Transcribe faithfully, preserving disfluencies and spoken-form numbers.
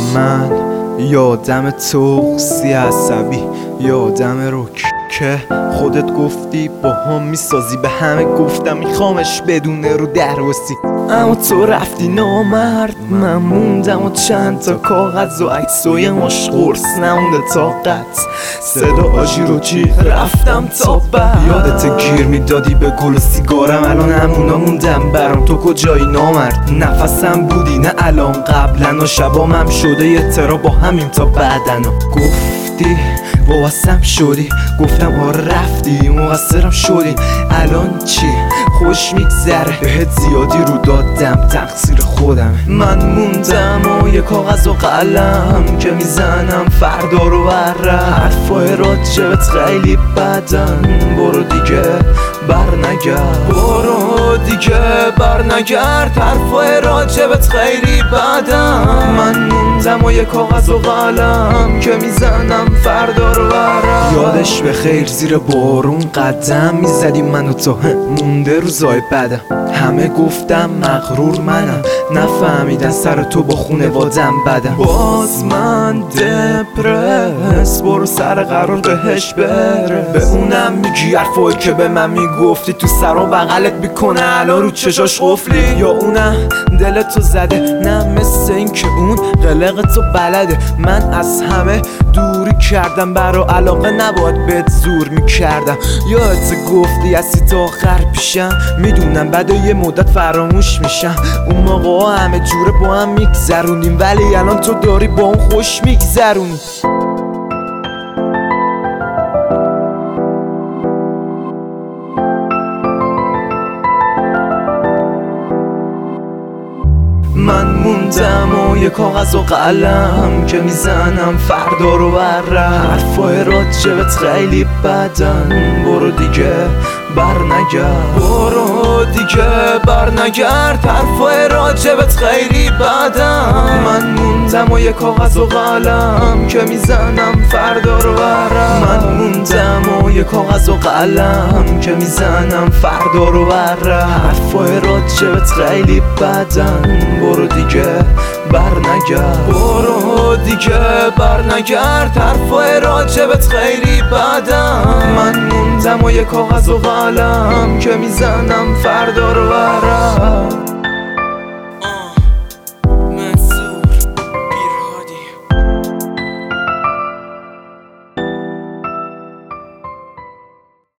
من یادم تو سی عصبی، یادم رک که خودت گفتی با هم میسازی. به همه گفتم میخوامش بدونه رو درواسی، اما تو رفتی نامرد. من موندم و چند تا کاغذ و عکسای ماش قرص نمونده طاقت. صدا آجی رو چی رفتم تا بعد. یادت گیر میدادی به گل و سیگارم، الان همونا موندم برام. تو کجایی نامرد؟ نفسم بودی نه الان قبلا، و شبام هم شده یه ترا با همین تا بعدنا. گفتی واسم شدی، گفتم آره رفتی مقصرم شدی. الان چی؟ خوش میگذره، بهت زیادی رو دادم تقصیر خودم. من موندم و یه کاغذ و قلم که میزنم فردا رو بره. حرفای راجبت خیلی بدن، برو دیگه بر نگرد، برو دیگه بر نگرد. حرفای راجبت خیلی بدن. من موندم و یه کاغذ و قلم که میزنم فردا رو بره. یادش به خیر زیر بارون قدم میزدیم من و تو، مونده روزای بدم. همه گفتم مغرور منم، نفهمیدن سر تو با خونوادم بدم. باز من دپرس، برو سر قرار بهش برس. به اونم میگی حرفایی که به من میگفتی، تو سر و بغلت میکنه الان رو چشاش قفلی. یا اونم دلتو زده، نه مثل این که اون قلق تو بلده. من از همه دوری کردم، برا علاقه نباید بهت زور میکردم. یادت گفتی هستی تا آخر پیشم، میدونم بعد یه مدت فراموش میشم. اون موقع همه جوره با هم میگذروندیم، ولی الان تو داری با اون خوش میگذرونی. من موندم و یه کاغذ و قلم که میزنم فردا رو بره. حرفای راجبت خیلی بدن، برو دیگه بر نگرد، برو دیگه بر نگرد. حرفای راجبت خیلی بدن. من موندم و یه کاغذ و قلم که میزنم فردا رو بره. من موندم و یه کاغذ و قلم که میزنم فردا رو بره. حرفای راجبت خیلی بدن، برو دیگه بر نگرد، برو دیگه بر نگرد. حرفای راجبت خیلی بدن. من موندم و یه کاغذ و قلم که میزنم فردا رو بره.